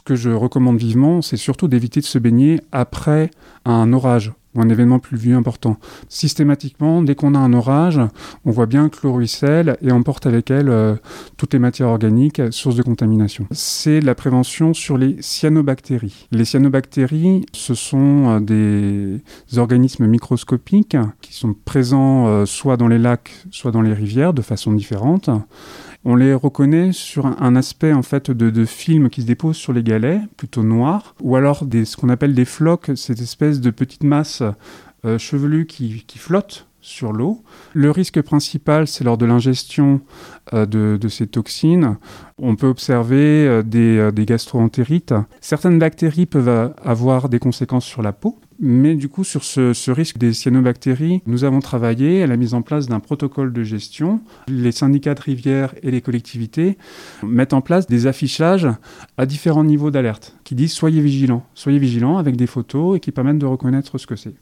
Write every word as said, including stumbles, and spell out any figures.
Ce que je recommande vivement, c'est surtout d'éviter de se baigner après un orage ou un événement pluvieux important. Systématiquement, dès qu'on a un orage, on voit bien que l'eau ruisselle et emporte avec elle euh, toutes les matières organiques, sources de contamination. C'est la prévention sur les cyanobactéries. Les cyanobactéries, ce sont euh, des organismes microscopiques qui sont présents euh, soit dans les lacs, soit dans les rivières de façon différente. On les reconnaît sur un aspect en fait de, de film qui se dépose sur les galets, plutôt noir, ou alors des, ce qu'on appelle des flocs, cette espèce de petite masse euh, chevelue qui, qui flotte sur l'eau. Le risque principal, c'est lors de l'ingestion euh, de, de ces toxines. On peut observer euh, des, euh, des gastro-entérites. Certaines bactéries peuvent euh, avoir des conséquences sur la peau. Mais du coup, sur ce, ce risque des cyanobactéries, nous avons travaillé à la mise en place d'un protocole de gestion. Les syndicats de rivières et les collectivités mettent en place des affichages à différents niveaux d'alerte qui disent « soyez vigilants ». Soyez vigilants avec des photos et qui permettent de reconnaître ce que c'est.